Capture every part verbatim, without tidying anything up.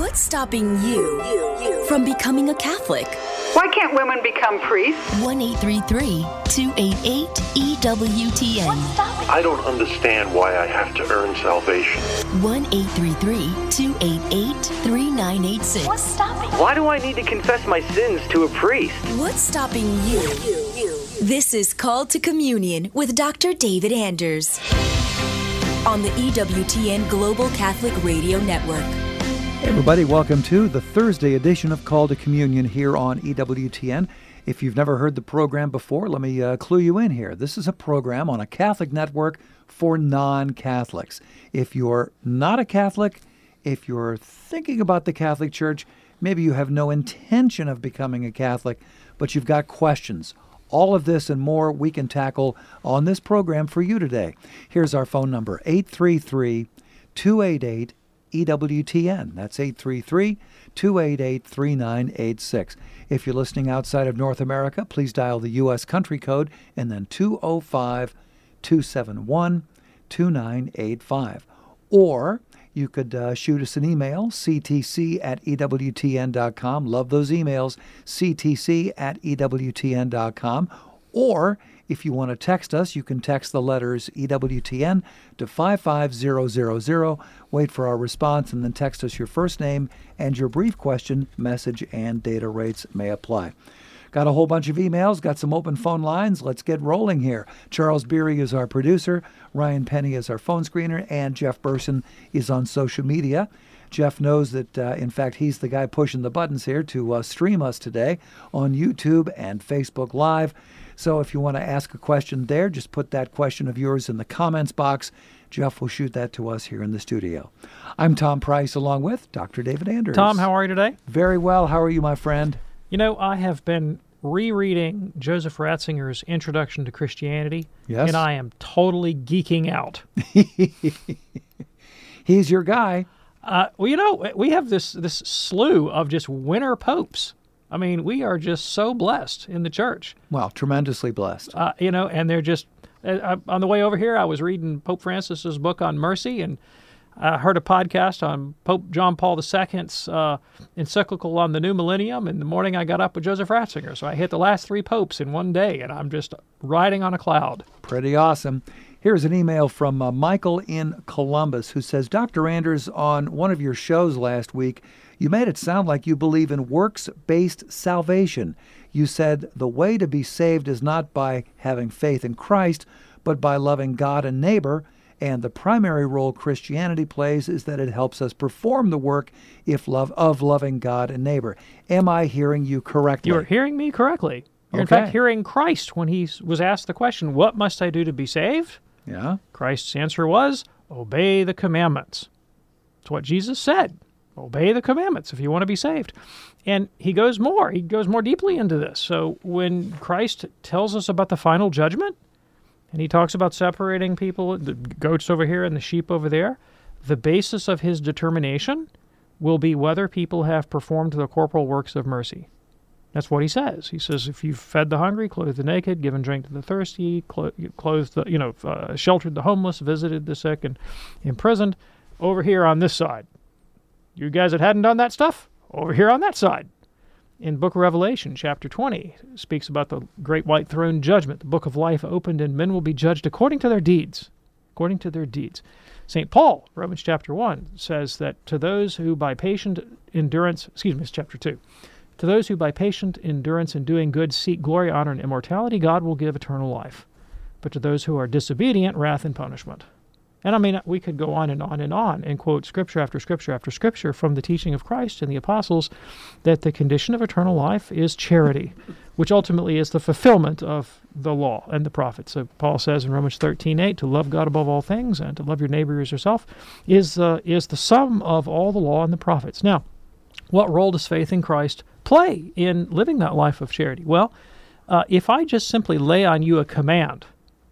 What's stopping you, you, you from becoming a Catholic? Why can't women become priests? one eight three three, two eight eight, E W T N. I don't understand why I have to earn salvation. one eight three three, two eight eight, three nine eight six. What's stopping? Why do I need to confess my sins to a priest? What's stopping you? you, you? This is Called to Communion with Doctor David Anders on the E W T N Global Catholic Radio Network. Hey everybody, welcome to the Thursday edition of Call to Communion here on E W T N. If you've never heard the program before, let me uh, clue you in here. This is a program on a Catholic network for non-Catholics. If you're not a Catholic, if you're thinking about the Catholic Church, maybe you have no intention of becoming a Catholic, but you've got questions. All of this and more we can tackle on this program for you today. Here's our phone number, eight three three, two eight eight, E W T N. That's eight three three, two eight eight, three nine eight six. If you're listening outside of North America, please dial the U S country code and then two oh five, two seven one, two nine eight five. Or you could uh, shoot us an email, c t c at e w t n dot com. Love those emails, c t c at e w t n dot com. Or if you want to text us, you can text the letters E W T N to five five zero zero zero. Wait for our response and then text us your first name and your brief question. Message and data rates may apply. Got a whole bunch of emails, got some open phone lines. Let's get rolling here. Charles Beery is our producer, Ryan Penny is our phone screener, and Jeff Burson is on social media. Jeff knows that, uh, in fact, he's the guy pushing the buttons here to uh, stream us today on YouTube and Facebook Live. So if you want to ask a question there, just put that question of yours in the comments box. Jeff will shoot that to us here in the studio. I'm Tom Price, along with Doctor David Anders. Tom, how are you today? Very well. How are you, my friend? You know, I have been rereading Joseph Ratzinger's Introduction to Christianity, yes, and I am totally geeking out. He's your guy. Uh, well, you know, we have this this slew of just winter popes. I mean, we are just so blessed in the church. Well, tremendously blessed. Uh, you know, and they're just, uh, on the way over here, I was reading Pope Francis's book on mercy, and I heard a podcast on Pope John Paul the Second's uh, encyclical on the new millennium. In the morning, I got up with Joseph Ratzinger. So I hit the last three popes in one day, and I'm just riding on a cloud. Pretty awesome. Here's an email from uh, Michael in Columbus, who says, Doctor Anders, on one of your shows last week, you made it sound like you believe in works-based salvation. You said the way to be saved is not by having faith in Christ, but by loving God and neighbor, and the primary role Christianity plays is that it helps us perform the work if love of loving God and neighbor. Am I hearing you correctly? You are hearing me correctly. You're okay. in fact hearing Christ when he was asked the question, what must I do to be saved? Yeah. Christ's answer was, obey the commandments. It's what Jesus said. Obey the commandments if you want to be saved. And he goes more. He goes more deeply into this. So when Christ tells us about the final judgment, and he talks about separating people, the goats over here and the sheep over there, the basis of his determination will be whether people have performed the corporal works of mercy. That's what he says. He says, if you've fed the hungry, clothed the naked, given drink to the thirsty, clo- clothed the, you know, uh, sheltered the homeless, visited the sick, and imprisoned, over here on this side. You guys that hadn't done that stuff, over here on that side. In Book of Revelation, chapter twenty, speaks about the great white throne judgment. The book of life opened, and men will be judged according to their deeds. According to their deeds. Saint Paul, Romans chapter one, says that to those who by patient endurance, excuse me, it's chapter two, to those who by patient endurance in doing good seek glory, honor, and immortality, God will give eternal life. But to those who are disobedient, wrath and punishment. And I mean, we could go on and on and on and quote scripture after scripture after scripture from the teaching of Christ and the apostles that the condition of eternal life is charity, which ultimately is the fulfillment of the law and the prophets. So Paul says in Romans thirteen eight, to love God above all things and to love your neighbor as yourself is, uh, is the sum of all the law and the prophets. Now, what role does faith in Christ play in living that life of charity? Well, uh, if I just simply lay on you a command,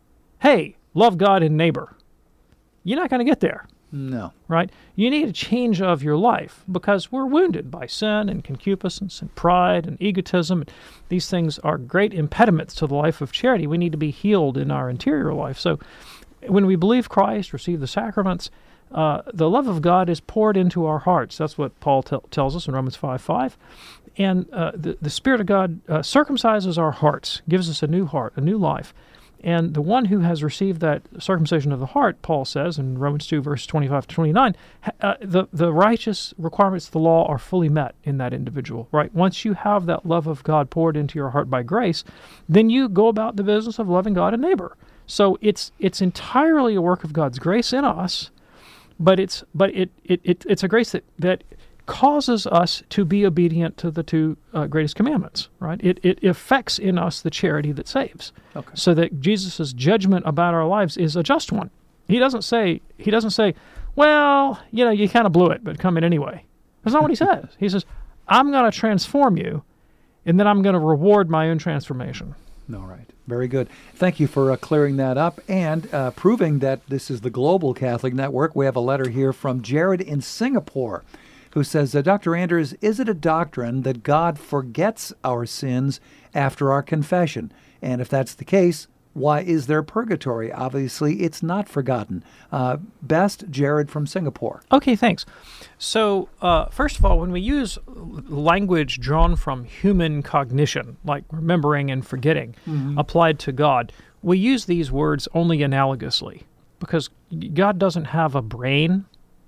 hey, love God and neighbor, you're not going to get there. No. Right? You need a change of your life because we're wounded by sin and concupiscence and pride and egotism. These things are great impediments to the life of charity. We need to be healed in our interior life. So when we believe Christ, receive the sacraments, uh, the love of God is poured into our hearts. That's what Paul te- tells us in Romans five five. And uh, the, the Spirit of God uh, circumcises our hearts, gives us a new heart, a new life. And the one who has received that circumcision of the heart, Paul says in Romans two, verse twenty-five to twenty-nine, uh, the, the righteous requirements of the law are fully met in that individual, right? Once you have that love of God poured into your heart by grace, then you go about the business of loving God and neighbor. So it's it's entirely a work of God's grace in us, but it's but it, it, it it's a grace that, that causes us to be obedient to the two uh, greatest commandments, right? It it affects in us the charity that saves, okay. So that Jesus' judgment about our lives is a just one. He doesn't say he doesn't say, well, you know, you kind of blew it, but come in anyway. That's not what he says. He says, I'm going to transform you, and then I'm going to reward my own transformation. All right. Very good. Thank you for uh, clearing that up and uh, proving that this is the Global Catholic Network. We have a letter here from Jared in Singapore, who says, uh, Doctor Anders, is it a doctrine that God forgets our sins after our confession? And if that's the case, why is there purgatory? Obviously, it's not forgotten. Uh, best, Jared from Singapore. Okay, thanks. So, uh, first of all, when we use language drawn from human cognition, like remembering and forgetting, mm-hmm. applied to God, we use these words only analogously, because God doesn't have a brain,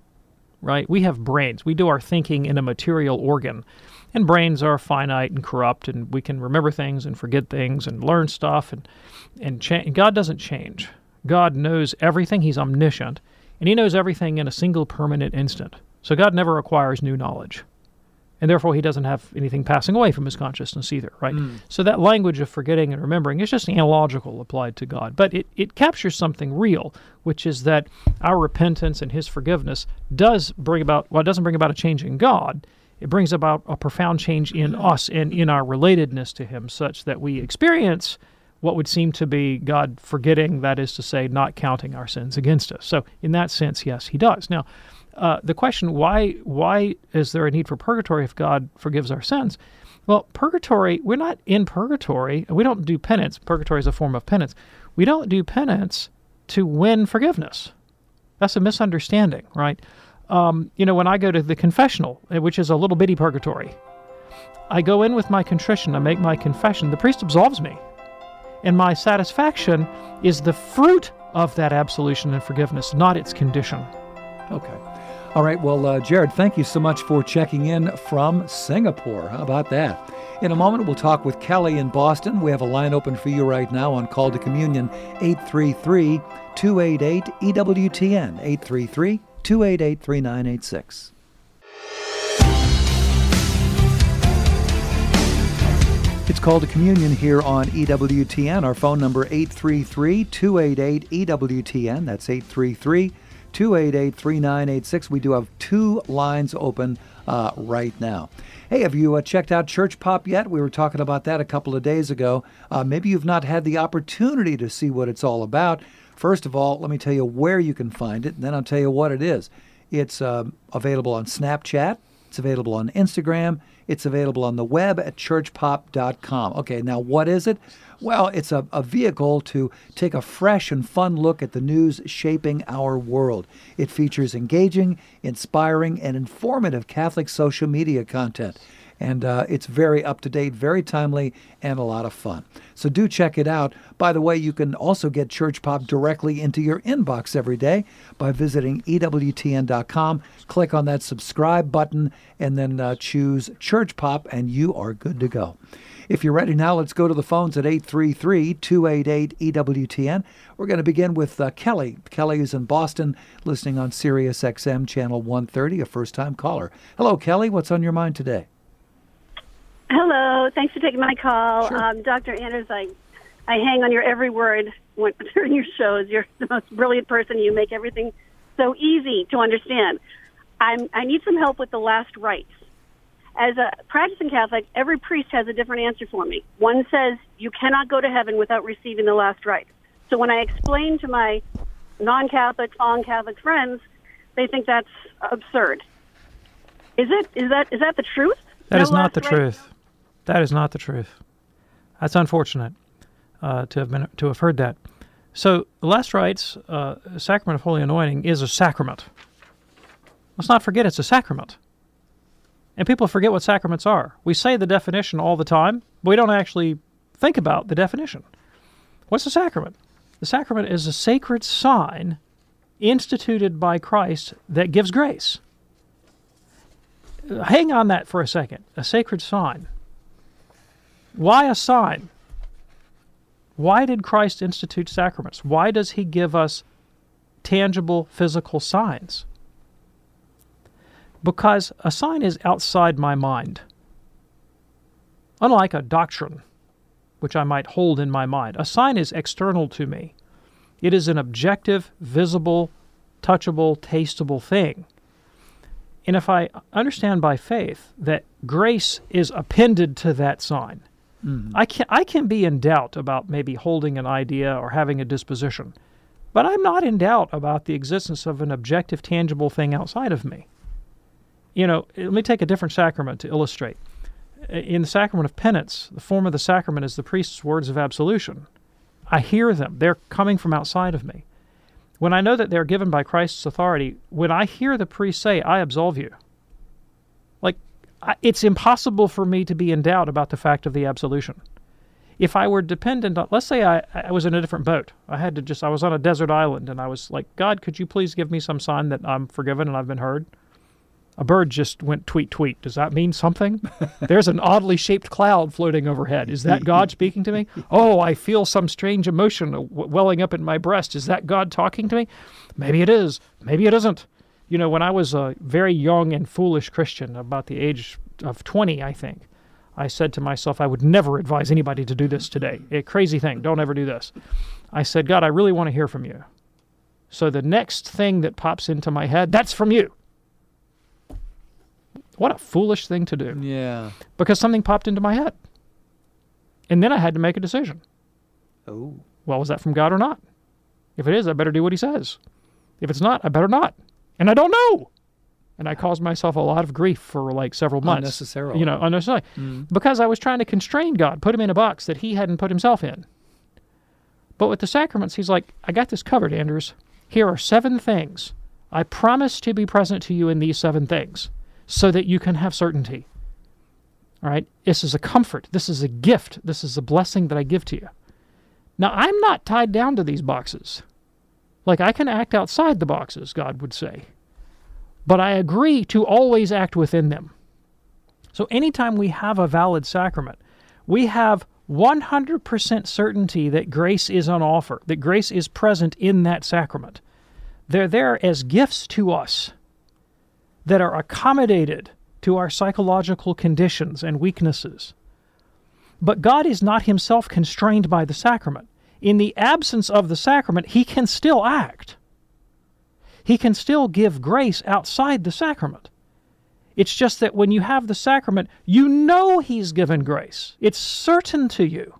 right? We have brains. We do our thinking in a material organ. And brains are finite and corrupt, and we can remember things and forget things and learn stuff. And and cha- God doesn't change. God knows everything. He's omniscient, and he knows everything in a single permanent instant. So God never acquires new knowledge, and therefore he doesn't have anything passing away from his consciousness either, right? Mm. So that language of forgetting and remembering is just analogical applied to God. But it, it captures something real, which is that our repentance and his forgiveness does bring about, well, it doesn't bring about a change in God. It brings about a profound change in us and in our relatedness to him, such that we experience what would seem to be God forgetting, that is to say, not counting our sins against us. So in that sense, yes, he does. Now, uh, the question, why why is there a need for purgatory if God forgives our sins? Well, purgatory, we're not in purgatory. We don't do penance. Purgatory is a form of penance. We don't do penance to win forgiveness. That's a misunderstanding, right? Um, you know, when I go to the confessional, which is a little bitty purgatory, I go in with my contrition, I make my confession, the priest absolves me. And my satisfaction is the fruit of that absolution and forgiveness, not its condition. Okay. All right. Well, uh, Jared, thank you so much for checking in from Singapore. How about that? In a moment, we'll talk with Kelly in Boston. We have a line open for you right now on Call to Communion, eight three three, two eight eight, E W T N, eight three three, two eight eight, three nine eight six. It's Call to Communion here on E W T N. Our phone number eight three three, two eight eight, E W T N. That's eight three three, two eight eight, three nine eight six. We do have two lines open uh, right now. Hey, have you uh, checked out Church Pop yet? We were talking about that a couple of days ago. Uh, maybe you've not had the opportunity to see what it's all about. First of all, let me tell you where you can find it, and then I'll tell you what it is. It's uh, available on Snapchat. It's available on Instagram. It's available on the web at church pop dot com. Okay, now what is it? Well, it's a, a vehicle to take a fresh and fun look at the news shaping our world. It features engaging, inspiring, and informative Catholic social media content. And uh, it's very up-to-date, very timely, and a lot of fun. So do check it out. By the way, you can also get Church Pop directly into your inbox every day by visiting E W T N dot com. Click on that subscribe button and then uh, choose Church Pop, and you are good to go. If you're ready now, let's go to the phones at eight three three, two eight eight, E W T N. We're going to begin with uh, Kelly. Kelly is in Boston, listening on Sirius X M Channel one thirty, a first-time caller. Hello, Kelly. What's on your mind today? Hello. Thanks for taking my call. Sure. Um, Doctor Anders, I, I hang on your every word when, during your shows. You're the most brilliant person. You make everything so easy to understand. I'm, I need some help with the last rites. As a practicing Catholic, every priest has a different answer for me. One says you cannot go to heaven without receiving the last rite. So when I explain to my non-Catholic, fallen Catholic friends, they think that's absurd. Is it? Is that is that the truth? That no is not the rite? truth. That is not the truth. That's unfortunate uh, to have been to have heard that. So the last rites, uh, sacrament of holy anointing, is a sacrament. Let's not forget it's a sacrament. And people forget what sacraments are. We say the definition all the time, but we don't actually think about the definition. What's a sacrament? The sacrament is a sacred sign instituted by Christ that gives grace. Hang on that for a second. A sacred sign. Why a sign? Why did Christ institute sacraments? Why does he give us tangible physical signs? Because a sign is outside my mind. Unlike a doctrine, which I might hold in my mind, a sign is external to me. It is an objective, visible, touchable, tastable thing. And if I understand by faith that grace is appended to that sign, mm. I can I can be in doubt about maybe holding an idea or having a disposition, but I'm not in doubt about the existence of an objective, tangible thing outside of me. You know, let me take a different sacrament to illustrate. In the sacrament of penance, the form of the sacrament is the priest's words of absolution. I hear them. They're coming from outside of me. When I know that they're given by Christ's authority, when I hear the priest say, I absolve you, like, I, it's impossible for me to be in doubt about the fact of the absolution. If I were dependent on, let's say I, I was in a different boat. I had to just, I was on a desert island, and I was like, God, could you please give me some sign that I'm forgiven and I've been heard? A bird just went tweet, tweet. Does that mean something? There's an oddly shaped cloud floating overhead. Is that God speaking to me? Oh, I feel some strange emotion welling up in my breast. Is that God talking to me? Maybe it is. Maybe it isn't. You know, when I was a very young and foolish Christian, about the age of twenty, I think, I said to myself, I would never advise anybody to do this today. A crazy thing. Don't ever do this. I said, God, I really want to hear from you. So the next thing that pops into my head, that's from you. What a foolish thing to do. Yeah. Because something popped into my head. And then I had to make a decision. Oh. Well, was that from God or not? If it is, I better do what he says. If it's not, I better not. And I don't know. And I caused myself a lot of grief for like several months. Unnecessarily. You know, unnecessarily. Mm. Because I was trying to constrain God, put him in a box that he hadn't put himself in. But with the sacraments, he's like, I got this covered, Anders. Here are seven things. I promise to be present to you in these seven things, so that you can have certainty. All right? This is a comfort. This is a gift. This is a blessing that I give to you. Now, I'm not tied down to these boxes. Like, I can act outside the boxes, God would say. But I agree to always act within them. So anytime we have a valid sacrament, we have one hundred percent certainty that grace is on offer, that grace is present in that sacrament. They're there as gifts to us that are accommodated to our psychological conditions and weaknesses. But God is not himself constrained by the sacrament. In the absence of the sacrament, he can still act. He can still give grace outside the sacrament. It's just that when you have the sacrament, you know he's given grace. It's certain to you.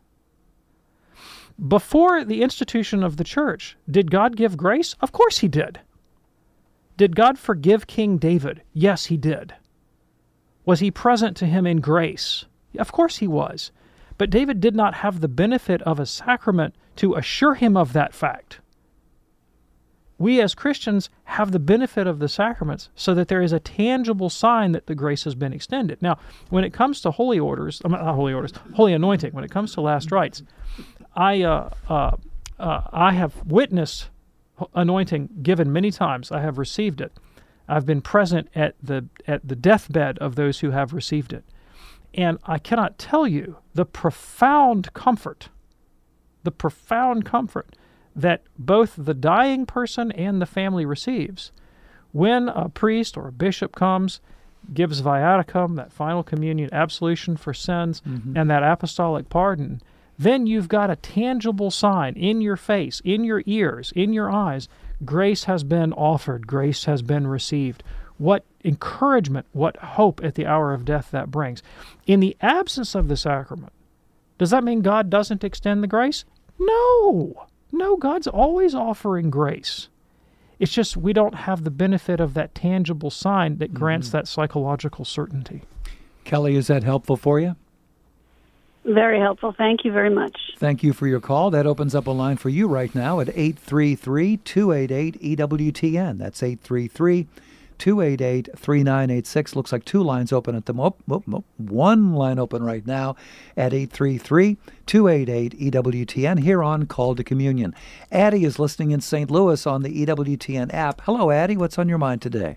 Before the institution of the church, did God give grace? Of course he did. Did God forgive King David? Yes, he did. Was he present to him in grace? Of course he was. But David did not have the benefit of a sacrament to assure him of that fact. We as Christians have the benefit of the sacraments so that there is a tangible sign that the grace has been extended. Now, when it comes to holy orders, not holy orders, holy anointing, when it comes to last rites, I uh, uh, uh, I have witnessed anointing given many times. I have received it. I've been present at the at the deathbed of those who have received it. And I cannot tell you the profound comfort, the profound comfort that both the dying person and the family receives when a priest or a bishop comes, gives viaticum, that final communion, absolution for sins, mm-hmm. and that apostolic pardon. Then you've got a tangible sign in your face, in your ears, in your eyes. Grace has been offered. Grace has been received. What encouragement, what hope at the hour of death that brings. In the absence of the sacrament, does that mean God doesn't extend the grace? No. No, God's always offering grace. It's just we don't have the benefit of that tangible sign that grants mm-hmm. that psychological certainty. Kelly, is that helpful for you? Very helpful. Thank you very much. Thank you for your call. That opens up a line for you right now at eight three three, two eight eight, E W T N. That's eight three three, two eight eight, three nine eight six. Looks like two lines open at the moment. One line open right now at eight three three, two eight eight, E W T N here on Call to Communion. Addie is listening in Saint Louis on the E W T N app. Hello, Addie. What's on your mind today?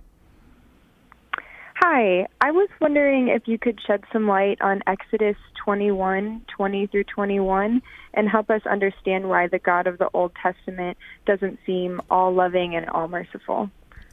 Hi. I was wondering if you could shed some light on Exodus twenty-one, twenty through twenty-one, and help us understand why the God of the Old Testament doesn't seem all-loving and all-merciful.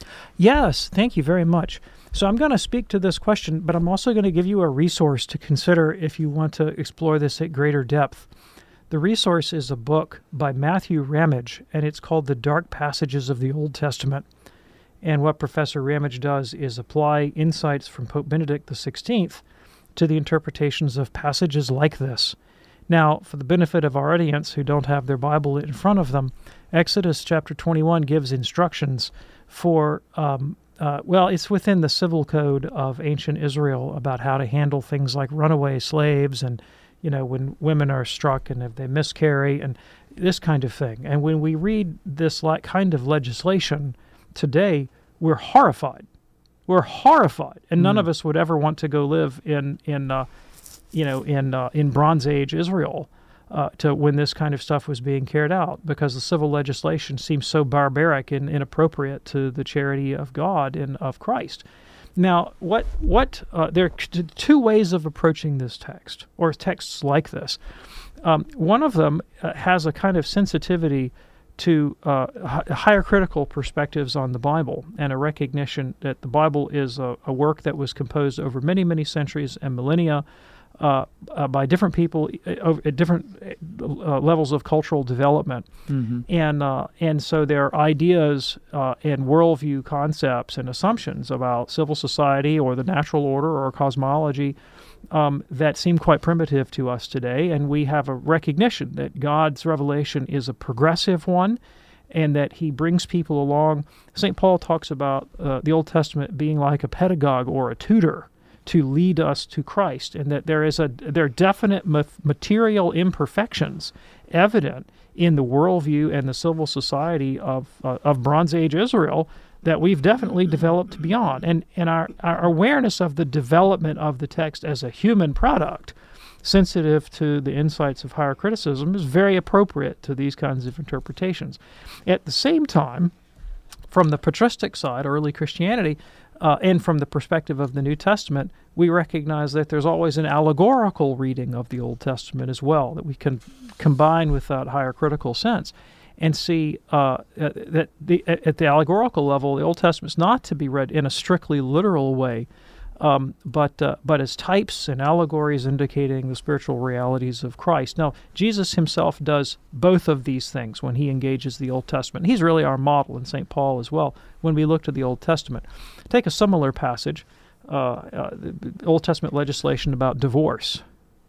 Yes, thank you very much. So I'm going to speak to this question, but I'm also going to give you a resource to consider if you want to explore this at greater depth. The resource is a book by Matthew Ramage, and it's called The Dark Passages of the Old Testament. And what Professor Ramage does is apply insights from Pope Benedict the sixteenth to the interpretations of passages like this. Now, for the benefit of our audience who don't have their Bible in front of them, Exodus chapter twenty-one gives instructions for, um, uh, well, it's within the civil code of ancient Israel about how to handle things like runaway slaves and, you know, when women are struck and if they miscarry and this kind of thing. And when we read this like kind of legislation today, we're horrified. We're horrified, and none mm. of us would ever want to go live in in uh, you know in uh, in Bronze Age Israel uh, to when this kind of stuff was being carried out, because the civil legislation seems so barbaric and inappropriate to the charity of God and of Christ. Now, what what uh, there are t- two ways of approaching this text, or texts like this. Um, one of them uh, has a kind of sensitivity to uh, h- higher critical perspectives on the Bible and a recognition that the Bible is a, a work that was composed over many, many centuries and millennia uh, uh, by different people uh, at different uh, levels of cultural development. Mm-hmm. And uh, and so there are ideas uh, and worldview concepts and assumptions about civil society or the natural order or cosmology Um, that seem quite primitive to us today, and we have a recognition that God's revelation is a progressive one and that he brings people along. Saint Paul talks about uh, the Old Testament being like a pedagogue or a tutor to lead us to Christ, and that there is a there are definite ma- material imperfections evident in the worldview and the civil society of uh, of Bronze Age Israel that we've definitely developed beyond. And and our, our awareness of the development of the text as a human product, sensitive to the insights of higher criticism, is very appropriate to these kinds of interpretations. At the same time, from the patristic side, early Christianity, uh, and from the perspective of the New Testament, we recognize that there's always an allegorical reading of the Old Testament as well, that we can combine with that higher critical sense and see uh, that the, at the allegorical level, the Old Testament is not to be read in a strictly literal way, um, but uh, but as types and allegories indicating the spiritual realities of Christ. Now, Jesus himself does both of these things when he engages the Old Testament. He's really our model, in Saint Paul as well, when we look to the Old Testament. Take a similar passage, uh, uh, the Old Testament legislation about divorce.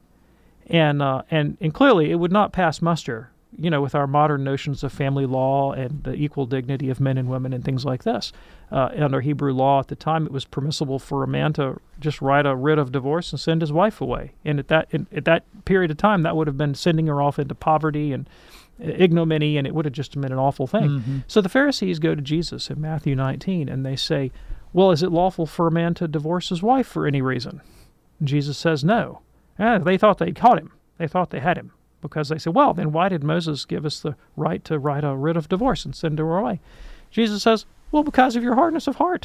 And, uh, and, and clearly, it would not pass muster, you know, with our modern notions of family law and the equal dignity of men and women and things like this. Uh, under Hebrew law at the time, it was permissible for a man to just write a writ of divorce and send his wife away. And at that in, at that period of time, that would have been sending her off into poverty and ignominy, and it would have just been an awful thing. Mm-hmm. So the Pharisees go to Jesus in Matthew nineteen, and they say, well, is it lawful for a man to divorce his wife for any reason? And Jesus says no. Eh, they thought they'd caught him. They thought they had him. Because they said, well, then why did Moses give us the right to write a writ of divorce and send her away? Jesus says, well, because of your hardness of heart.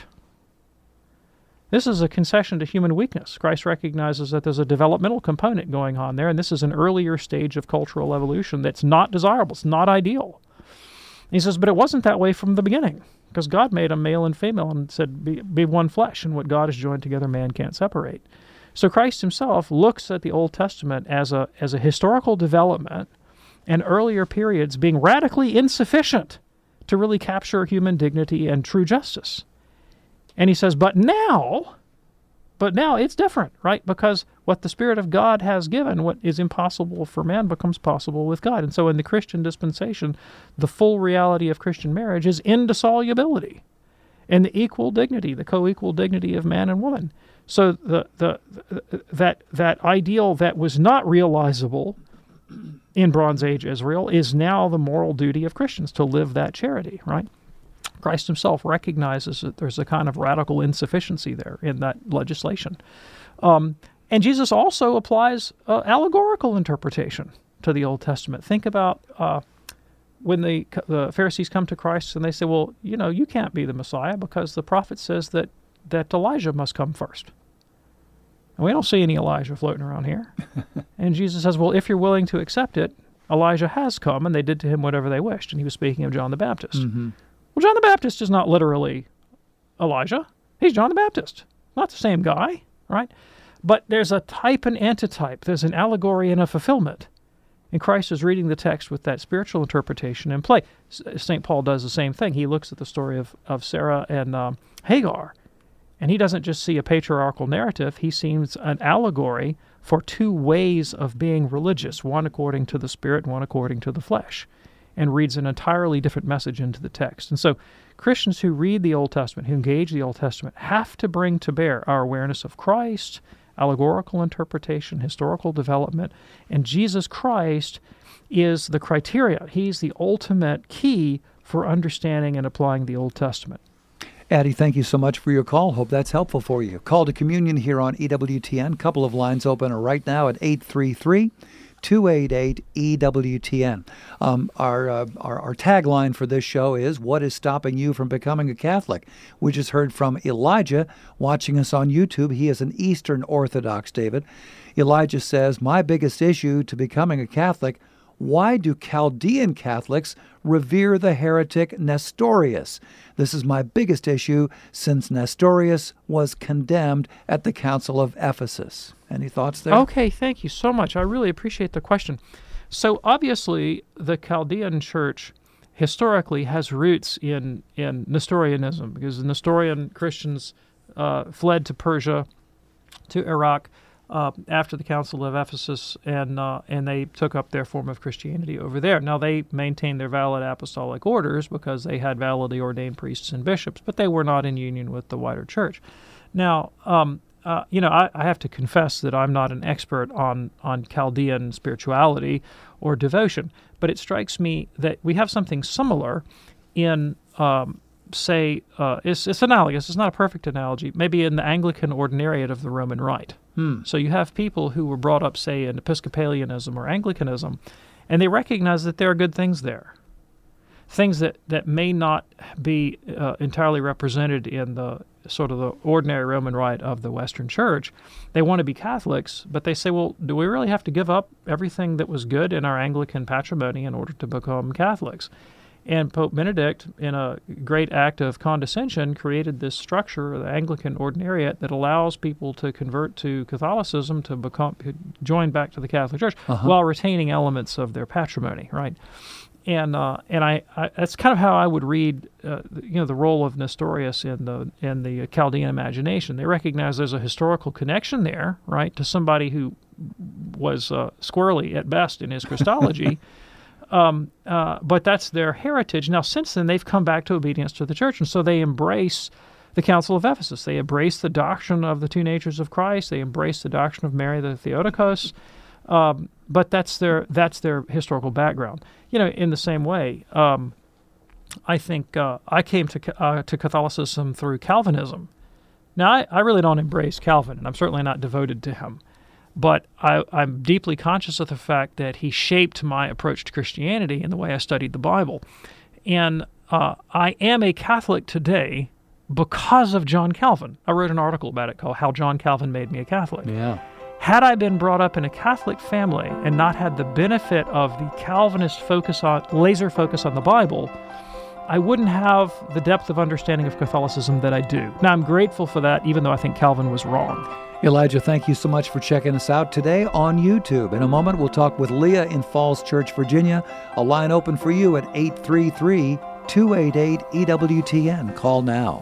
This is a concession to human weakness. Christ recognizes that there's a developmental component going on there, and this is an earlier stage of cultural evolution that's not desirable. It's not ideal. And he says, but it wasn't that way from the beginning, because God made them male and female and said, be, be one flesh, and what God has joined together, man can't separate. So Christ himself looks at the Old Testament as a as a historical development and earlier periods being radically insufficient to really capture human dignity and true justice. And he says, but now, but now it's different, right? Because what the Spirit of God has given, what is impossible for man becomes possible with God. And so in the Christian dispensation, the full reality of Christian marriage is indissolubility and the equal dignity, the co-equal dignity of man and woman. So the, the the that that ideal that was not realizable in Bronze Age Israel is now the moral duty of Christians to live that charity, right? Christ himself recognizes that there's a kind of radical insufficiency there in that legislation. Um, and Jesus also applies uh, allegorical interpretation to the Old Testament. Think about uh, when the, the Pharisees come to Christ and they say, well, you know, you can't be the Messiah because the prophet says that, that Elijah must come first. And we don't see any Elijah floating around here. And Jesus says, well, if you're willing to accept it, Elijah has come, and they did to him whatever they wished. And he was speaking of John the Baptist. Mm-hmm. Well, John the Baptist is not literally Elijah. He's John the Baptist. Not the same guy, right? But there's a type and antitype. There's an allegory and a fulfillment. And Christ is reading the text with that spiritual interpretation in play. Saint Paul does the same thing. He looks at the story of, of Sarah and um, Hagar, and he doesn't just see a patriarchal narrative. He sees an allegory for two ways of being religious, one according to the Spirit, one according to the flesh, and reads an entirely different message into the text. And so Christians who read the Old Testament, who engage the Old Testament, have to bring to bear our awareness of Christ, allegorical interpretation, historical development, and Jesus Christ is the criteria. He's the ultimate key for understanding and applying the Old Testament. Addie, thank you so much for your call. Hope that's helpful for you. Call to communion here on E W T N. Couple of lines open right now at eight three three, two eight eight, E W T N. Um, our, uh, our our tagline for this show is, what is stopping you from becoming a Catholic? We just heard from Elijah watching us on YouTube. He is an Eastern Orthodox, David. Elijah says, my biggest issue to becoming a Catholic, why do Chaldean Catholics revere the heretic Nestorius? This is my biggest issue since Nestorius was condemned at the Council of Ephesus. Any thoughts there? Okay, thank you so much. I really appreciate the question. So obviously, the Chaldean Church historically has roots in, in Nestorianism, because the Nestorian Christians uh, fled to Persia, to Iraq, Uh, after the Council of Ephesus, and uh, and they took up their form of Christianity over there. Now, they maintained their valid apostolic orders because they had validly ordained priests and bishops, but they were not in union with the wider church. Now, um, uh, you know, I, I have to confess that I'm not an expert on, on Chaldean spirituality or devotion, but it strikes me that we have something similar in um, say, uh, it's, it's analogous. It's not a perfect analogy. Maybe in the Anglican ordinariate of the Roman Rite. Hmm. So you have people who were brought up, say, in Episcopalianism or Anglicanism, and they recognize that there are good things there, things that, that may not be uh, entirely represented in the sort of the ordinary Roman Rite of the Western Church. They want to be Catholics, but they say, well, do we really have to give up everything that was good in our Anglican patrimony in order to become Catholics? And Pope Benedict, in a great act of condescension, created this structure, the Anglican Ordinariate, that allows people to convert to Catholicism, to become join back to the Catholic Church, uh-huh. while retaining elements of their patrimony, right? And uh, and I, I that's kind of how I would read, uh, you know, the role of Nestorius in the in the Chaldean imagination. They recognize there's a historical connection there, right, to somebody who was uh, squirrely at best in his Christology. Um, uh, but that's their heritage. Now, since then, they've come back to obedience to the church, and so they embrace the Council of Ephesus. They embrace the doctrine of the two natures of Christ. They embrace the doctrine of Mary the Theotokos. Um, but that's their that's their historical background. You know, in the same way, um, I think uh, I came to uh, to Catholicism through Calvinism. Now, I, I really don't embrace Calvin, and I'm certainly not devoted to him. But I, I'm deeply conscious of the fact that he shaped my approach to Christianity and the way I studied the Bible. And uh, I am a Catholic today because of John Calvin. I wrote an article about it called How John Calvin Made Me a Catholic. Yeah. Had I been brought up in a Catholic family and not had the benefit of the Calvinist focus on, laser focus on the Bible, I wouldn't have the depth of understanding of Catholicism that I do. Now, I'm grateful for that, even though I think Calvin was wrong. Elijah, thank you so much for checking us out today on YouTube. In a moment, we'll talk with Leah in Falls Church, Virginia. A line open for you at eight three three, two eight eight, E W T N. Call now.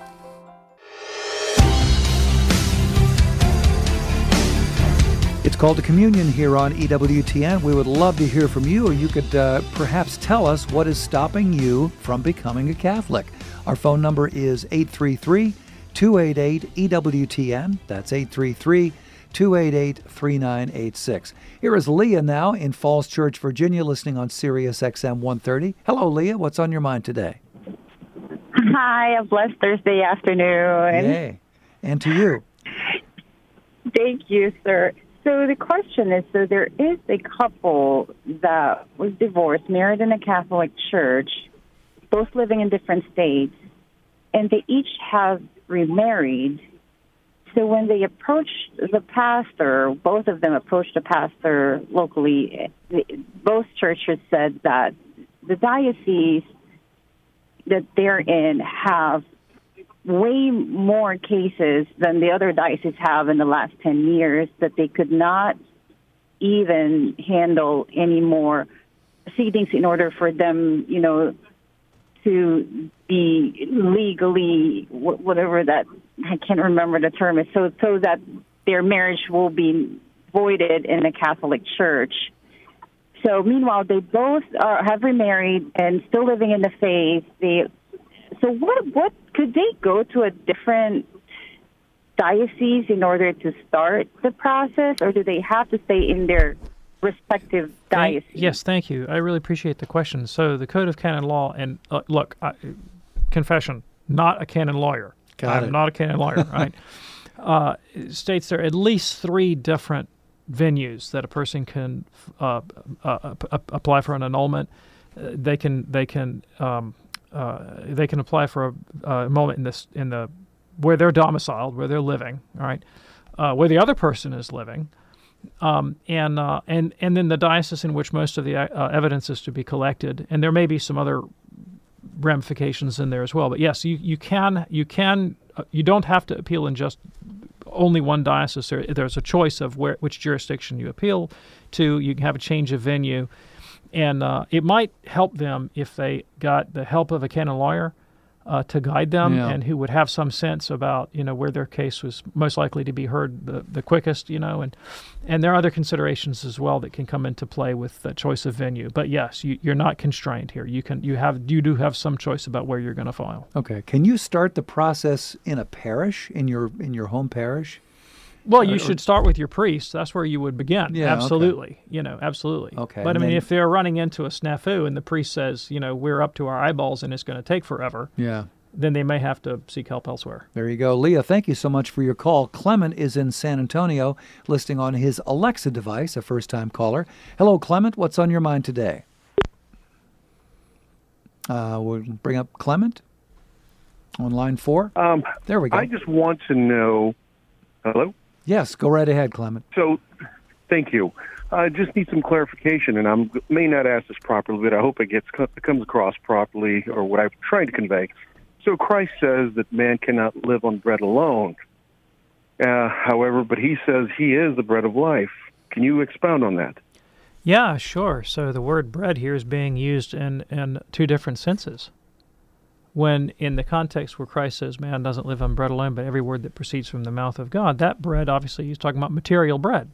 It's called to communion here on E W T N. We would love to hear from you, or you could uh, perhaps tell us what is stopping you from becoming a Catholic. Our phone number is eight three three, two eight eight, E W T N. That's eight three three, two eight eight, three nine eight six. Here is Leah now in Falls Church, Virginia, listening on Sirius X M one thirty. Hello, Leah. What's on your mind today? Hi, a blessed Thursday afternoon. Yay. And to you. Thank you, sir. So the question is, so there is a couple that was divorced, married in a Catholic church, both living in different states, and they each have remarried. So when they approached the pastor, both of them approached the pastor locally, both churches said that the diocese that they're in have way more cases than the other dioceses have in the last ten years, that they could not even handle any more proceedings in order for them, you know, to be legally, whatever that, I can't remember the term is, so, so that their marriage will be voided in the Catholic Church. So meanwhile, they both are, have remarried and still living in the faith. They, so what, what, could they go to a different diocese in order to start the process, or do they have to stay in their respective diocese? Thank, yes, thank you. I really appreciate the question. So the Code of Canon Law, and uh, look, I, confession, not a canon lawyer. Got I'm it. not a canon lawyer, right? Uh, states there are at least three different venues that a person can uh, uh, uh, apply for an annulment. Uh, they can they can um, uh, they can apply for a, a annulment in this in the where they're domiciled, where they're living, all right, uh, where the other person is living, um, and uh, and and then the diocese in which most of the uh, evidence is to be collected. And there may be some other ramifications in there as well. But yes, you you can you can uh, you don't have to appeal in just only one diocese. There, there's a choice of where which jurisdiction you appeal to. You can have a change of venue, and uh, it might help them if they got the help of a canon lawyer uh, to guide them, Yeah. and who would have some sense about, you know, where their case was most likely to be heard the, the quickest, you know, and and there are other considerations as well that can come into play with the choice of venue. But yes, you, you're not constrained here. You can you have you do have some choice about where you're going to file. Okay. Can you start the process in a parish, in your in your home parish? Well, you Uh, should start with your priest. That's where you would begin. Yeah, okay. Absolutely. You know, absolutely. Okay, But I and mean, then- if they're running into a snafu and the priest says, you know, we're up to our eyeballs and it's going to take forever, Yeah. then they may have to seek help elsewhere. There you go. Leah, thank you so much for your call. Clement is in San Antonio, listening on his Alexa device, a first-time caller. Hello, Clement. What's on your mind today? Uh, we'll bring up Clement on line four. Um, There we go. I just want to know. Hello? Yes, go right ahead, Clement. So, thank you. I just need some clarification, and I may not ask this properly, but I hope it gets it comes across properly, or what I'm trying to convey. So Christ says that man cannot live on bread alone. Uh, however, but he says he is the bread of life. Can you expound on that? Yeah, sure. So the word bread here is being used in, in two different senses. When in the context where Christ says man doesn't live on bread alone, but every word that proceeds from the mouth of God, that bread, obviously, he's talking about material bread.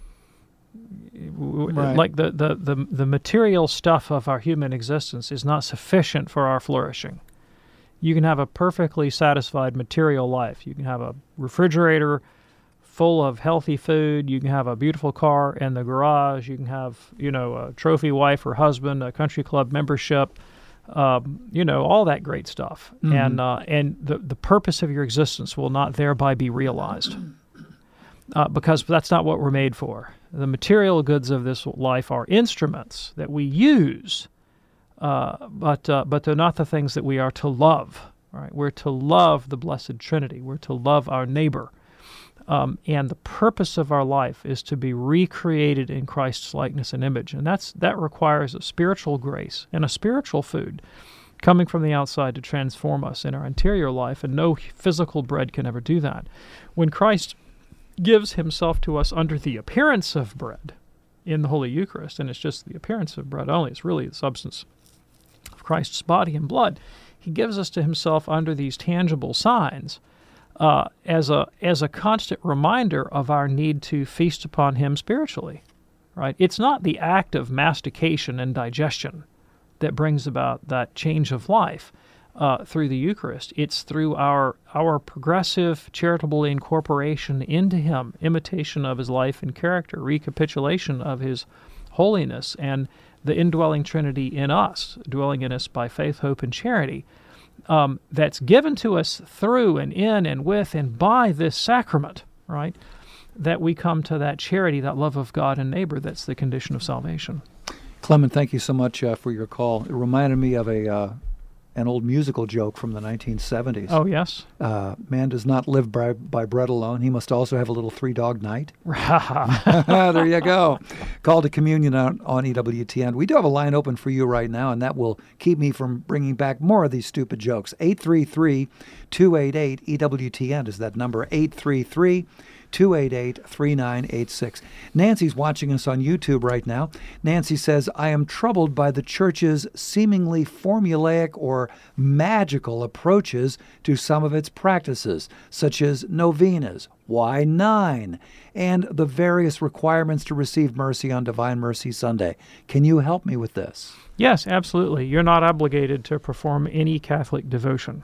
Right. Like the, the, the, the material stuff of our human existence is not sufficient for our flourishing. You can have a perfectly satisfied material life. You can have a refrigerator full of healthy food. You can have a beautiful car in the garage. You can have, you know, a trophy wife or husband, a country club membership, um, you know, all that great stuff. Mhm. And uh, and the, the purpose of your existence will not thereby be realized uh, because that's not what we're made for. The material goods of this life are instruments that we use, uh, but uh, but they're not the things that we are to love. Right? We're to love the Blessed Trinity. We're to love our neighbor. Um, and the purpose of our life is to be recreated in Christ's likeness and image. And that's that requires a spiritual grace and a spiritual food coming from the outside to transform us in our interior life, and no physical bread can ever do that. When Christ gives himself to us under the appearance of bread in the Holy Eucharist, and it's just the appearance of bread only, it's really the substance of Christ's body and blood, he gives us to himself under these tangible signs, Uh, as a as a constant reminder of our need to feast upon him spiritually, right? It's not the act of mastication and digestion that brings about that change of life uh, through the Eucharist. It's through our our progressive charitable incorporation into him, imitation of his life and character, recapitulation of his holiness, and the indwelling Trinity in us, dwelling in us by faith, hope, and charity. um, that's given to us through and in and with and by this sacrament, right, that we come to that charity, that love of God and neighbor that's the condition of salvation. Clement, thank you so much uh, for your call. It reminded me of a uh, an old musical joke from the nineteen seventies. Oh, yes? Uh, man does not live by, by bread alone. He must also have a little three-dog night. There you go. Call to communion on, on E W T N. We do have a line open for you right now, and that will keep me from bringing back more of these stupid jokes. eight three three, two eight eight, E W T N is that number, eight three three, two eight eight, three nine eight six. Nancy's watching us on YouTube right now. Nancy says, I am troubled by the church's seemingly formulaic or magical approaches to some of its practices, such as novenas, why nine, and the various requirements to receive mercy on Divine Mercy Sunday. Can you help me with this? Yes, absolutely. You're not obligated to perform any Catholic devotion.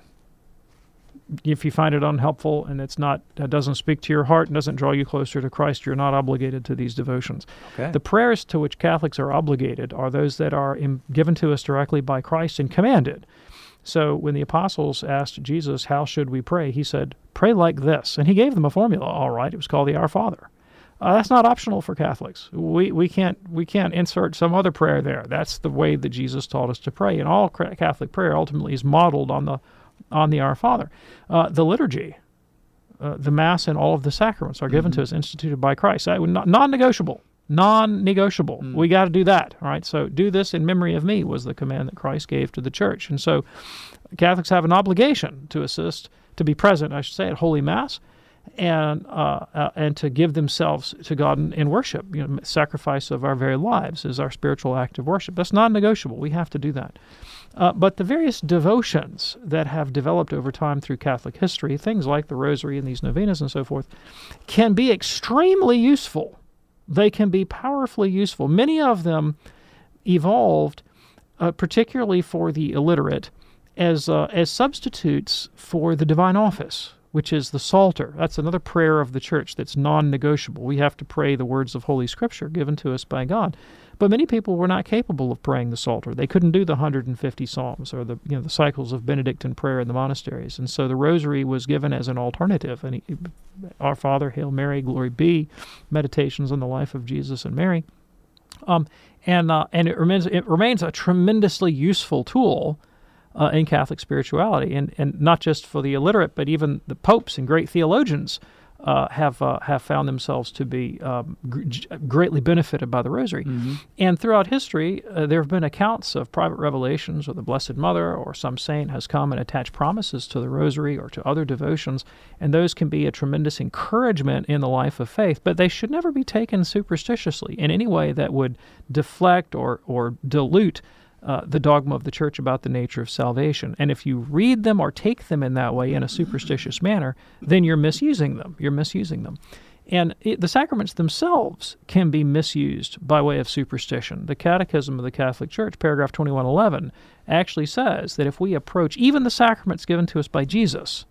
If you find it unhelpful and it's not uh, doesn't speak to your heart and doesn't draw you closer to Christ, you're not obligated to these devotions. Okay. The prayers to which Catholics are obligated are those that are in, given to us directly by Christ and commanded. So when the apostles asked Jesus, how should we pray? He said, pray like this. And he gave them a formula, all right. It was called the Our Father. Uh, that's not optional for Catholics. We we can't we can't insert some other prayer there. That's the way that Jesus taught us to pray. And all Catholic prayer ultimately is modeled on the on the Our Father. Uh, the liturgy, uh, the Mass, and all of the sacraments are given mm-hmm. to us, instituted by Christ. Uh, non-negotiable. Non-negotiable. Mm. We got to do that. All right. So do this in memory of me was the command that Christ gave to the Church. And so Catholics have an obligation to assist, to be present, I should say, at Holy Mass, and uh, uh, and to give themselves to God in, in worship. You know, sacrifice of our very lives is our spiritual act of worship. That's non-negotiable. We have to do that. Uh, but the various devotions that have developed over time through Catholic history, things like the Rosary and these novenas and so forth, can be extremely useful. They can be powerfully useful. Many of them evolved, uh, particularly for the illiterate, as uh, as substitutes for the divine office, which is the Psalter. That's another prayer of the Church that's non-negotiable. We have to pray the words of Holy Scripture given to us by God. But many people were not capable of praying the Psalter. They couldn't do the one hundred fifty Psalms or the you know the cycles of Benedictine prayer in the monasteries. And so the Rosary was given as an alternative. And he, Our Father, Hail Mary, Glory Be, meditations on the life of Jesus and Mary. Um, and uh, and it remains it remains a tremendously useful tool uh, in Catholic spirituality, and and not just for the illiterate, but even the popes and great theologians Uh, have uh, have found themselves to be um, g- greatly benefited by the Rosary. Mm-hmm. And throughout history, uh, there have been accounts of private revelations, or the Blessed Mother, or some saint has come and attached promises to the Rosary or to other devotions, and those can be a tremendous encouragement in the life of faith, but they should never be taken superstitiously in any way that would deflect or, or dilute Uh, the dogma of the Church about the nature of salvation. And if you read them or take them in that way in a superstitious manner, then you're misusing them. You're misusing them. And it, the sacraments themselves can be misused by way of superstition. The Catechism of the Catholic Church, paragraph twenty-one eleven, actually says that if we approach even the sacraments given to us by Jesus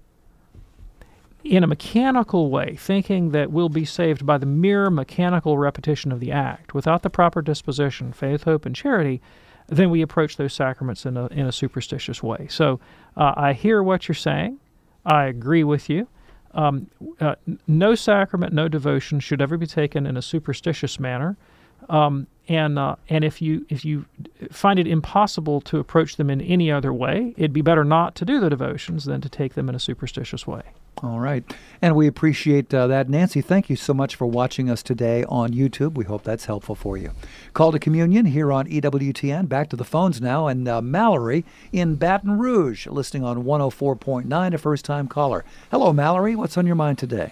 in a mechanical way, thinking that we'll be saved by the mere mechanical repetition of the act, without the proper disposition, faith, hope, and charity, then we approach those sacraments in a in a superstitious way. So uh, I hear what you're saying. I agree with you. Um, uh, no sacrament, no devotion should ever be taken in a superstitious manner. Um, and uh, and if you if you find it impossible to approach them in any other way, it'd be better not to do the devotions than to take them in a superstitious way. All right. And we appreciate uh, that. Nancy, thank you so much for watching us today on YouTube. We hope that's helpful for you. Call to Communion here on E W T N. Back to the phones now. And uh, Mallory in Baton Rouge, listening on one oh four point nine, a first-time caller. Hello, Mallory. What's on your mind today?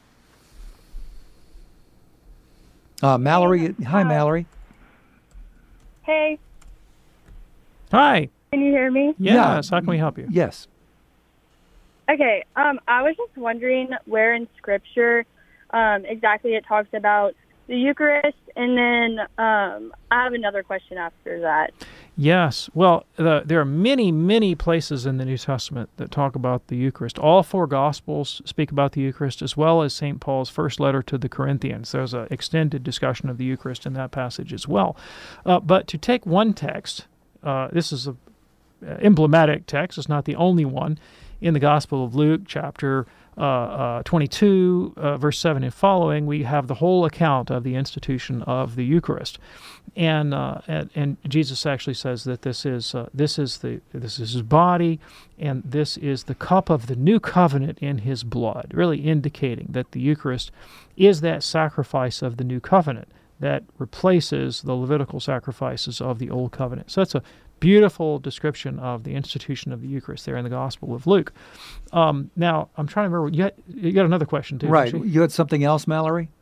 Uh, Mallory. Hi, hi, Mallory. Hey. Hi. Can you hear me? Yes. Yeah. How can we help you? Yes. Okay. Um, I was just wondering where in Scripture um, exactly it talks about the Eucharist, and then um, I have another question after that. Yes. Well, the, there are many, many places in the New Testament that talk about the Eucharist. All four Gospels speak about the Eucharist, as well as Saint Paul's first letter to the Corinthians. There's an extended discussion of the Eucharist in that passage as well. Uh, but to take one text, uh, this is a emblematic text. It's not the only one. In the Gospel of Luke, chapter uh, uh, twenty-two, uh, verse seven and following, we have the whole account of the institution of the Eucharist, and uh, and, and Jesus actually says that this is uh, this is the this is his body, and this is the cup of the new covenant in his blood, really indicating that the Eucharist is that sacrifice of the new covenant that replaces the Levitical sacrifices of the old covenant. So that's a beautiful description of the institution of the Eucharist there in the Gospel of Luke. Um, now, I'm trying to remember, you, had, you got another question, too. Right. You had something else, Mallory?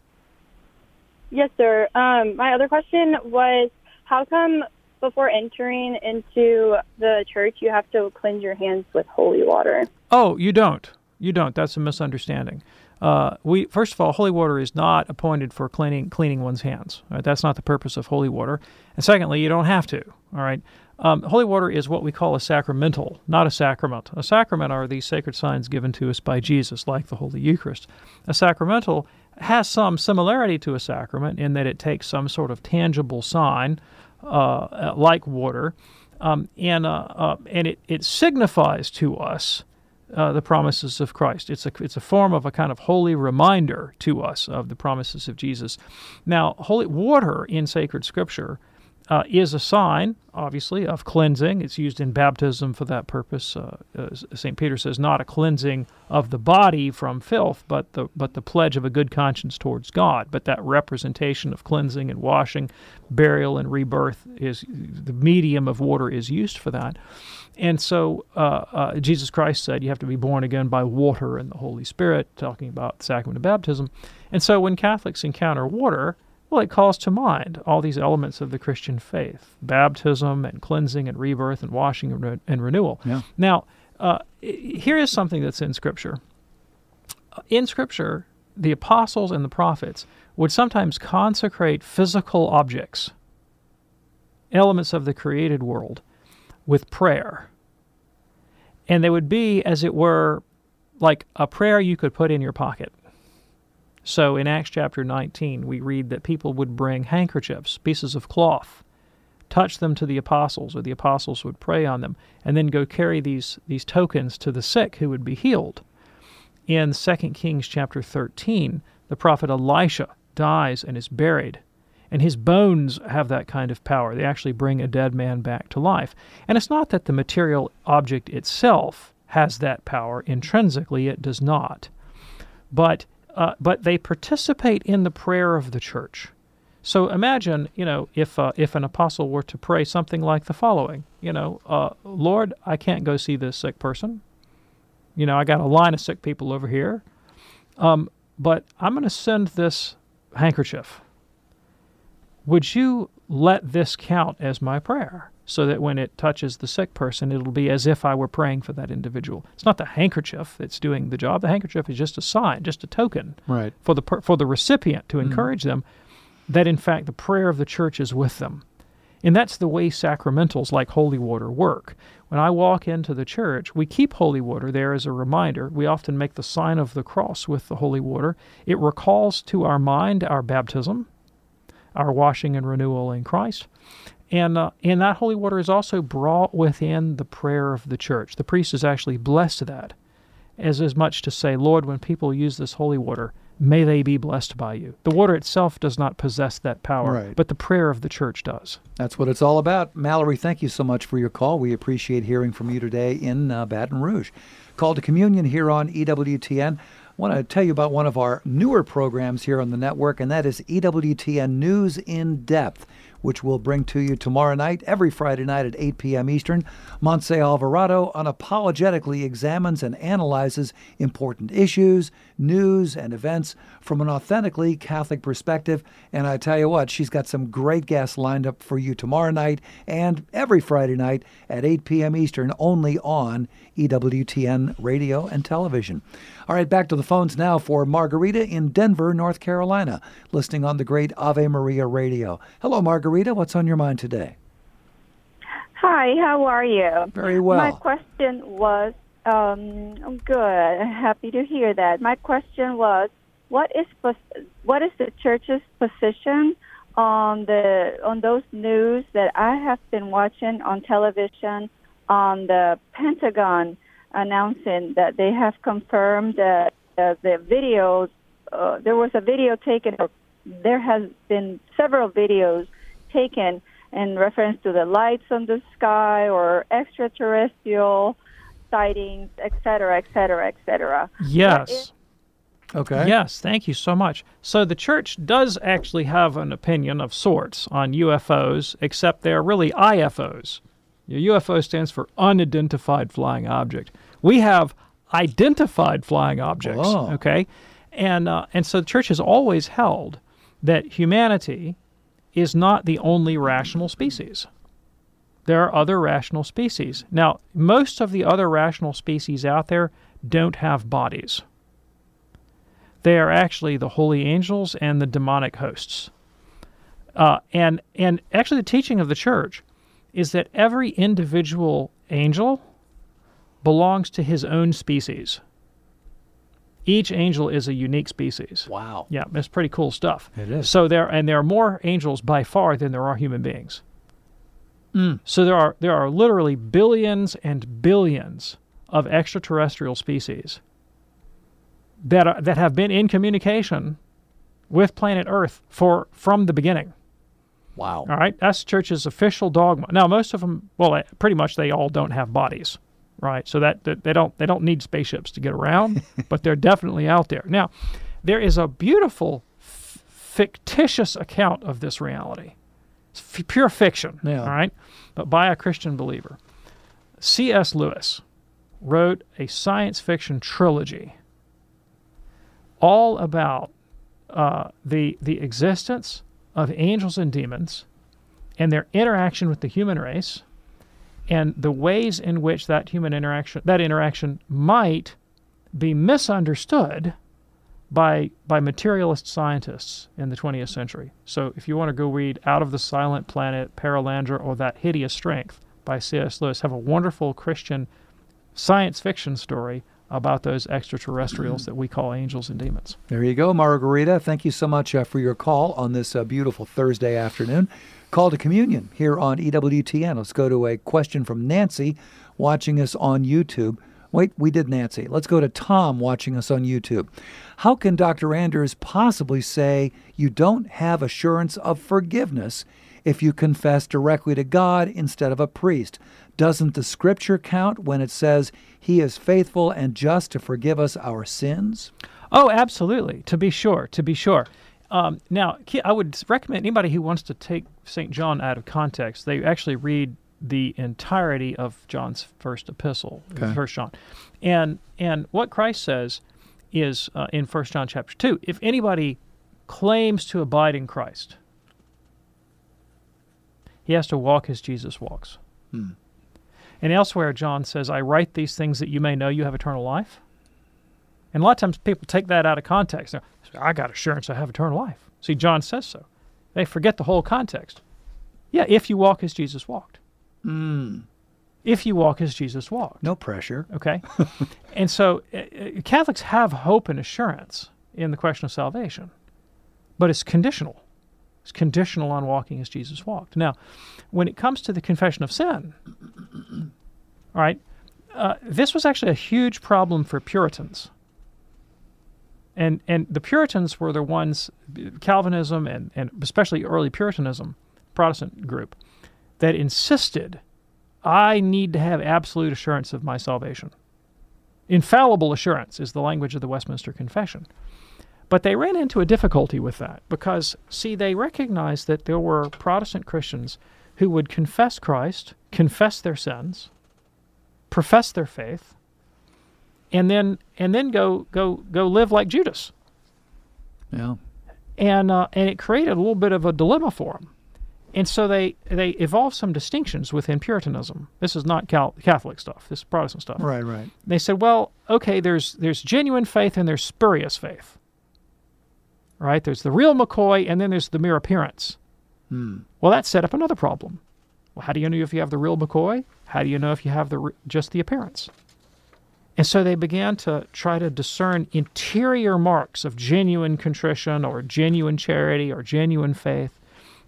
Yes, sir. Um, my other question was, how come before entering into the church you have to cleanse your hands with holy water? Oh, you don't. You don't. That's a misunderstanding. Uh, we first of all, holy water is not appointed for cleaning cleaning one's hands. Right? That's not the purpose of holy water. And secondly, you don't have to. All right. Um, holy water is what we call a sacramental, not a sacrament. A sacrament are these sacred signs given to us by Jesus, like the Holy Eucharist. A sacramental has some similarity to a sacrament in that it takes some sort of tangible sign, uh, like water, um, and uh, uh, and it, it signifies to us uh, the promises of Christ. It's a it's a form of a kind of holy reminder to us of the promises of Jesus. Now, holy water in sacred Scripture Uh, is a sign, obviously, of cleansing. It's used in baptism for that purpose. Uh, uh, Saint Peter says, not a cleansing of the body from filth, but the but the pledge of a good conscience towards God. But that representation of cleansing and washing, burial and rebirth, is the medium of water is used for that. And so uh, uh, Jesus Christ said you have to be born again by water and the Holy Spirit, talking about the sacrament of baptism. And so when Catholics encounter water, well, it calls to mind all these elements of the Christian faith: baptism and cleansing and rebirth and washing and, re- and renewal. Yeah. Now, uh, here is something that's in Scripture. In Scripture, the apostles and the prophets would sometimes consecrate physical objects, elements of the created world, with prayer. And they would be, as it were, like a prayer you could put in your pocket. So in Acts chapter nineteen, we read that people would bring handkerchiefs, pieces of cloth, touch them to the apostles, or the apostles would pray on them, and then go carry these, these tokens to the sick who would be healed. In Second Kings chapter thirteen, the prophet Elisha dies and is buried, and his bones have that kind of power. They actually bring a dead man back to life. And it's not that the material object itself has that power. Intrinsically, it does not. But Uh, but they participate in the prayer of the church. So imagine, you know, if uh, if an apostle were to pray something like the following, you know, uh, Lord, I can't go see this sick person. You know, I got a line of sick people over here, um, but I'm going to send this handkerchief. Would you let this count as my prayer, so that when it touches the sick person, it'll be as if I were praying for that individual? It's not the handkerchief that's doing the job. The handkerchief is just a sign, just a token right. for the per, for the recipient to encourage mm. them that, in fact, the prayer of the church is with them. And that's the way sacramentals like holy water work. When I walk into the church, we keep holy water there as a reminder. We often make the sign of the cross with the holy water. It recalls to our mind our baptism, our washing and renewal in Christ. And uh, and that holy water is also brought within the prayer of the church. The priest is actually blessed that, as as much to say, Lord, when people use this holy water, may they be blessed by you. The water itself does not possess that power, right. but the prayer of the church does. That's what it's all about. Mallory, thank you so much for your call. We appreciate hearing from you today in uh, Baton Rouge. Call to Communion here on E W T N. I want to tell you about one of our newer programs here on the network, and that is E W T N News in Depth, which we'll bring to you tomorrow night, every Friday night at eight p.m. Eastern. Montse Alvarado unapologetically examines and analyzes important issues, news, and events from an authentically Catholic perspective. And I tell you what, she's got some great guests lined up for you tomorrow night and every Friday night at eight p.m. Eastern, only on E W T N Radio and Television. All right, back to the phones now for Margarita in Denver, North Carolina, listening on the great Ave Maria Radio. Hello, Margarita. What's on your mind today? Hi, how are you? Very well. My question was, um, I'm good. Happy to hear that. My question was, what is what is the church's position on the on those news that I have been watching on television on the Pentagon announcing that they have confirmed that uh, the videos, uh, there was a video taken, or there has been several videos taken in reference to the lights on the sky or extraterrestrial sightings, et cetera, et cetera, et cetera. Yes. Okay. Yes, thank you so much. So the church does actually have an opinion of sorts on U F Os, except they're really I F Os. Your U F O stands for unidentified flying object. We have identified flying objects, Whoa. okay? And uh, and so the church has always held that humanity is not the only rational species. There are other rational species. Now, most of the other rational species out there don't have bodies. They are actually the holy angels and the demonic hosts. Uh, and and actually the teaching of the church is that every individual angel belongs to his own species. Each angel is a unique species. Wow. Yeah, that's pretty cool stuff. It is. So there and there are more angels by far than there are human beings. Mm. So there are there are literally billions and billions of extraterrestrial species that are, that have been in communication with planet Earth for from the beginning. Wow. All right, that's the church's official dogma. Now, most of them, well, pretty much they all don't have bodies, right? So that, that they don't they don't need spaceships to get around, but they're definitely out there. Now, there is a beautiful f- fictitious account of this reality. It's f- pure fiction, Yeah. all right, but by a Christian believer. C S Lewis wrote a science fiction trilogy all about uh, the the existence of angels and demons and their interaction with the human race and the ways in which that human interaction that interaction might be misunderstood by by materialist scientists in the twentieth century. So if you want to go read Out of the Silent Planet, Paralandra, or That Hideous Strength by C S Lewis, have a wonderful Christian science fiction story about those extraterrestrials that we call angels and demons. There you go, Margarita. Thank you so much uh, for your call on this uh, beautiful Thursday afternoon. Call to Communion here on E W T N. Let's go to a question from Nancy watching us on YouTube. Wait, we did Nancy. Let's go to Tom watching us on YouTube. How can Doctor Anders possibly say you don't have assurance of forgiveness if you confess directly to God instead of a priest? Doesn't the Scripture count when it says He is faithful and just to forgive us our sins? Oh, absolutely. To be sure, to be sure. Um, now, I would recommend anybody who wants to take Saint John out of context, they actually read the entirety of John's first epistle, Okay. First John. And and what Christ says is uh, in First John chapter two, if anybody claims to abide in Christ, he has to walk as Jesus walks. Hmm. And elsewhere, John says, I write these things that you may know you have eternal life. And a lot of times people take that out of context. They're, I got assurance I have eternal life. See, John says so. They forget the whole context. Yeah, if you walk as Jesus walked. Mm. If you walk as Jesus walked. No pressure. Okay? And so uh, Catholics have hope and assurance in the question of salvation. But it's conditional. It's conditional on walking as Jesus walked. Now, when it comes to the confession of sin, all right, uh, this was actually a huge problem for Puritans. And and the Puritans were the ones, Calvinism and, and especially early Puritanism, Protestant group, that insisted, I need to have absolute assurance of my salvation. Infallible assurance is the language of the Westminster Confession. But they ran into a difficulty with that because, see, they recognized that there were Protestant Christians who would confess Christ, confess their sins, profess their faith, and then and then go go go live like Judas. Yeah. And uh, and it created a little bit of a dilemma for them. And so they, they evolved some distinctions within Puritanism. This is not Cal- Catholic stuff. This is Protestant stuff. Right, right. They said, well, okay, there's there's genuine faith and there's spurious faith. Right? There's the real McCoy, and then there's the mere appearance. Hmm. Well, that set up another problem. Well, how do you know if you have the real McCoy? How do you know if you have the re- just the appearance? And so they began to try to discern interior marks of genuine contrition or genuine charity or genuine faith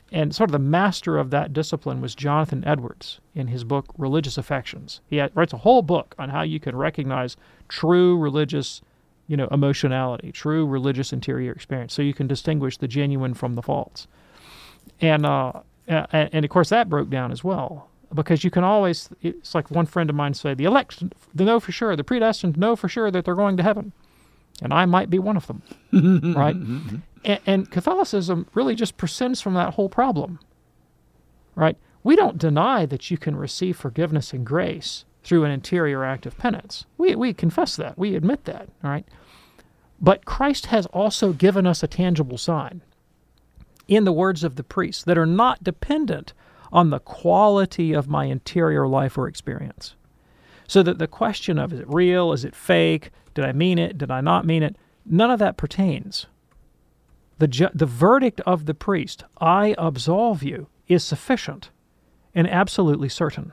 and sort of the master of that discipline was Jonathan Edwards in his book Religious Affections. He had, writes a whole book on how you can recognize true religious, you know, emotionality, true religious interior experience, so you can distinguish the genuine from the false. And uh, and, and of course that broke down as well, because you can always, it's like one friend of mine said, the elect, they know for sure, the predestined know for sure that they're going to heaven. And I might be one of them, right? And, and Catholicism really just prescinds from that whole problem, right? We don't deny that you can receive forgiveness and grace through an interior act of penance. We we confess that. We admit that, all right? But Christ has also given us a tangible sign in the words of the priest that are not dependent on the quality of my interior life or experience. So that the question of, is it real, is it fake, did I mean it, did I not mean it, none of that pertains. The ju- the verdict of the priest, I absolve you, is sufficient and absolutely certain.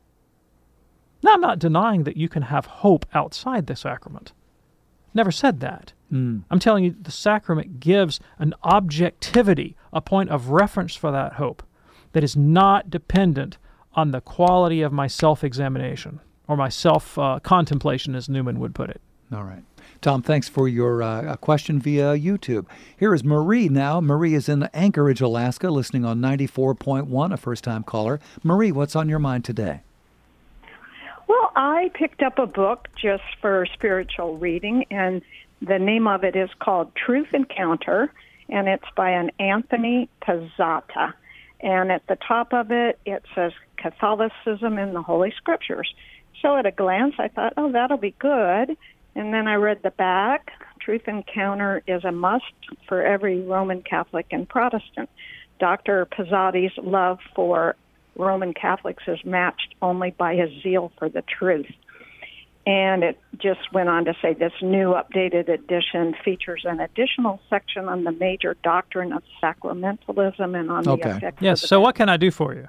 Now, I'm not denying that you can have hope outside the sacrament. Never said that. Mm. I'm telling you the sacrament gives an objectivity, a point of reference for that hope that is not dependent on the quality of my self-examination or my self-contemplation, uh, as Newman would put it. All right. Tom, thanks for your uh, question via YouTube. Here is Marie now. Marie is in Anchorage, Alaska, listening on ninety-four point one, a first-time caller. Marie, what's on your mind today? Well, I picked up a book just for spiritual reading, and the name of it is called Truth Encounter, and it's by an Anthony Pizzata. And at the top of it, it says Catholicism in the Holy Scriptures. So at a glance, I thought, oh, that'll be good. And then I read the back. Truth Encounter is a must for every Roman Catholic and Protestant. Doctor Pizzati's love for Roman Catholics is matched only by his zeal for the truth. And it just went on to say this new updated edition features an additional section on the major doctrine of sacramentalism and on okay. the effects Yes, of the so what can I do for you?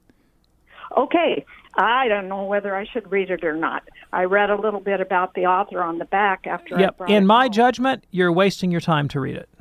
Okay, I don't know whether I should read it or not. I read a little bit about the author on the back after Yep. I brought In it my home. judgment, you're wasting your time to read it.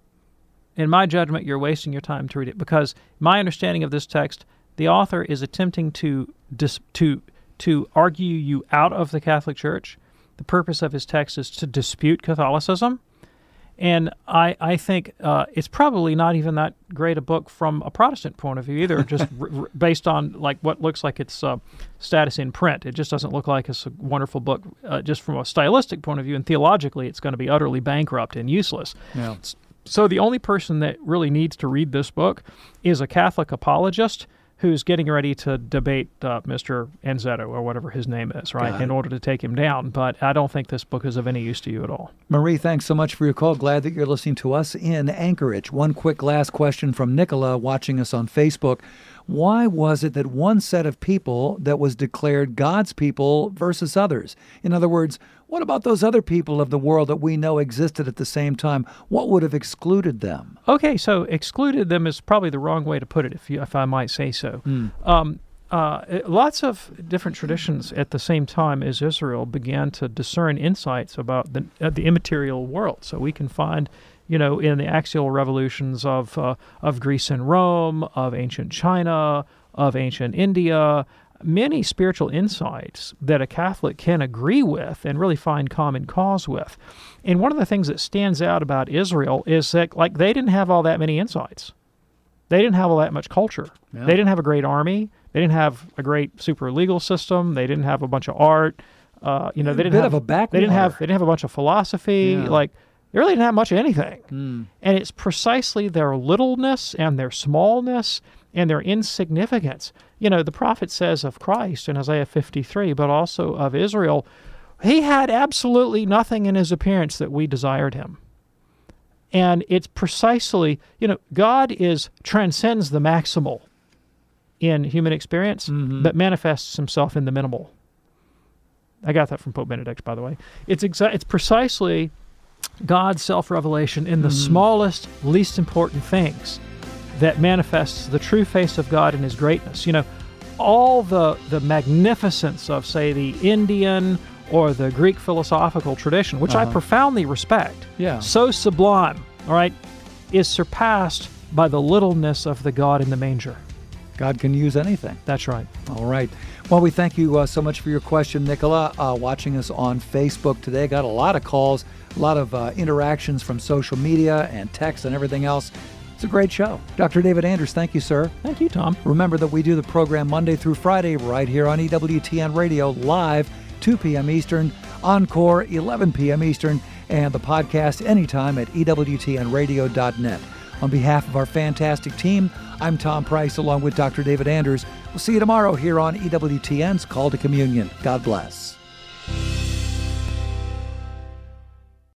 In my judgment, you're wasting your time to read it because my understanding of this text, the author is attempting to dis- to to argue you out of the Catholic Church. The purpose of his text is to dispute Catholicism. And I, I think uh, it's probably not even that great a book from a Protestant point of view either, just r- r- based on like what looks like its uh, status in print. It just doesn't look like it's a wonderful book uh, just from a stylistic point of view, and theologically it's going to be utterly bankrupt and useless. Yeah. So the only person that really needs to read this book is a Catholic apologist who's getting ready to debate uh, Mister Enzetto or whatever his name is, right, in order to take him down. But I don't think this book is of any use to you at all. Marie, thanks so much for your call. Glad that you're listening to us in Anchorage. One quick last question from Nicola watching us on Facebook. Why was it that one set of people that was declared God's people versus others? In other words, what about those other people of the world that we know existed at the same time? What would have excluded them? Okay, so excluded them is probably the wrong way to put it, if you, if I might say so. Mm. Um, uh, lots of different traditions at the same time as Israel began to discern insights about the, uh, the immaterial world. So we can find, you know, in the axial revolutions of uh, of Greece and Rome, of ancient China, of ancient India, many spiritual insights that a Catholic can agree with and really find common cause with. And one of the things that stands out about Israel is that, like, they didn't have all that many insights. They didn't have all that much culture. Yeah. They didn't have a great army. They didn't have a great super legal system. They didn't have a bunch of art. Uh, you know, they didn't bit have of a backwater. They didn't have. They didn't have a bunch of philosophy. Yeah. Like, they really didn't have much of anything. Mm. And it's precisely their littleness and their smallness and their insignificance. You know, the prophet says of Christ in Isaiah fifty-three, but also of Israel, he had absolutely nothing in his appearance that we desired him. And it's precisely, you know, God is transcends the maximal in human experience, Mm-hmm. but manifests himself in the minimal. I got that from Pope Benedict, by the way. It's exa- It's precisely God's self-revelation in the Mhm. smallest, least important things that manifests the true face of God in his greatness. You know, all the the magnificence of, say, the Indian or the Greek philosophical tradition, which I Uh-huh. profoundly respect, Yeah. so sublime, all right, is surpassed by the littleness of the God in the manger. God can use anything. That's right. All right. Well, we thank you uh, so much for your question, Nicola, uh, watching us on Facebook today. Got a lot of calls, a lot of uh, interactions from social media and text and everything else. It's a great show. Doctor David Anders, thank you, sir. Thank you, Tom. Remember that we do the program Monday through Friday right here on E W T N Radio, live, two p.m. Eastern, Encore, eleven p.m. Eastern, and the podcast anytime at E W T N radio dot net. On behalf of our fantastic team, I'm Tom Price along with Doctor David Anders. We'll see you tomorrow here on E W T N's Call to Communion. God bless.